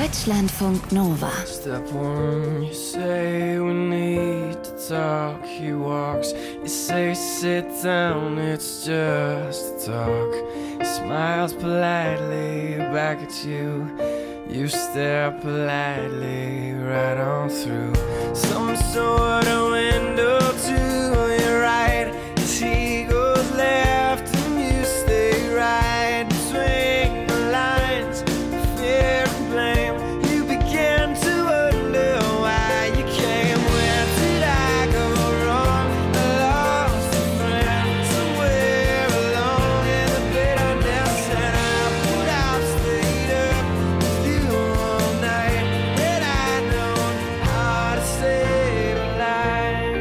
Deutschlandfunk Nova. Step one, you say we need to talk. He walks, you say sit down, it's just a talk. He smiles politely back at you. You stare politely right on through some sort of window to your right. As he goes left and you stay right between the lines of fear and blame. You begin to wonder why you came. Where did I go wrong? I lost a friend somewhere along in the bitterness, and I would have stayed up with you all night. Had I known how to save a life.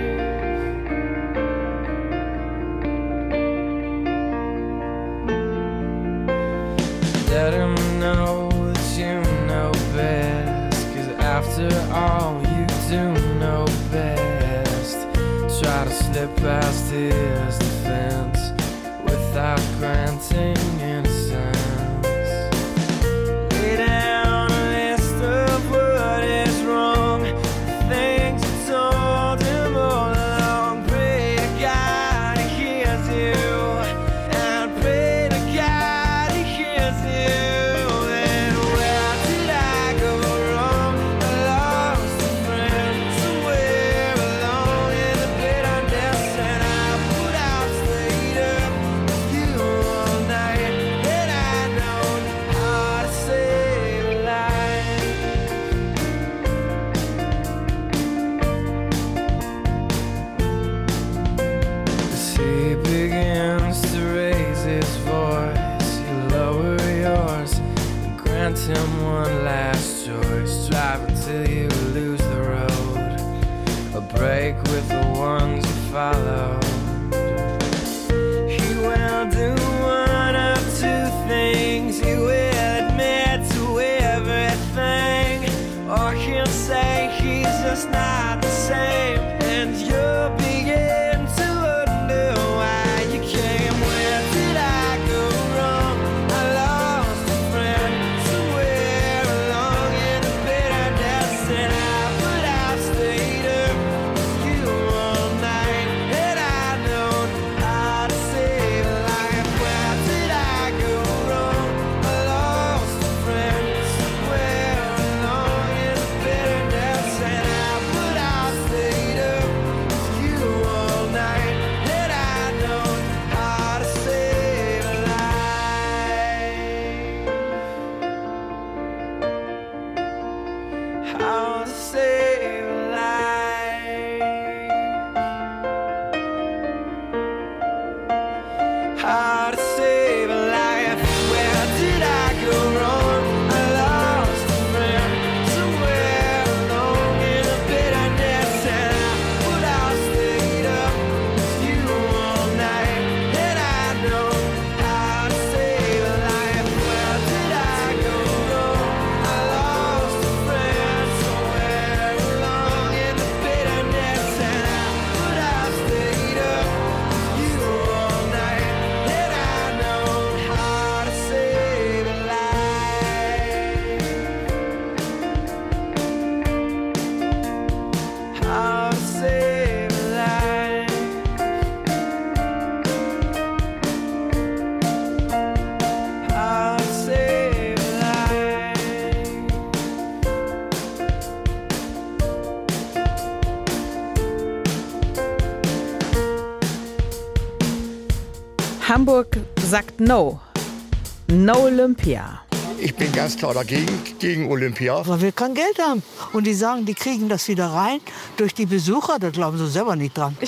Let him know that you know best, 'cause after all you do know best. Try to slip past his defense without granting innocence. Lay down a list of what is wrong, the things you told him all along. Pray to God he hears you, and pray to God he hears you. And where did I go wrong? I lost a friend somewhere along in the bitterness, and I would have stayed up with you all night. Had I known how to save a life. As he begins to raise his voice, you lower yours and grant him one last choice. Drive until you lose the road, a break with the ones you follow. He will do one of two things. He will admit to everything, or he'll say he's just not the same. And you'll begin to wonder why you came. Where did I go wrong? I lost a friend somewhere along in the bitterness, and I would have stayed up with you all night. Had I known how to save a life. Where did I go wrong? I lost a friend somewhere along in the bitterness, and I would have stayed up with you all night. Had I known how to save a life. How to save a life. How to save a life. Where did I go wrong? I lost a friend somewhere along in the bitterness, and I would have stayed up with you all night. Had I known how to save a life. Where did I go wrong? I lost a friend somewhere along in the bitterness, and I would have stayed up with you all night. Had I known how to save a life. How to save a life. How to save a life. Hamburg sagt No. No Olympia. Ich bin ganz klar dagegen, gegen Olympia. Weil wir kein Geld haben. Und die sagen, die kriegen das wieder rein durch die Besucher. Da glauben sie selber nicht dran.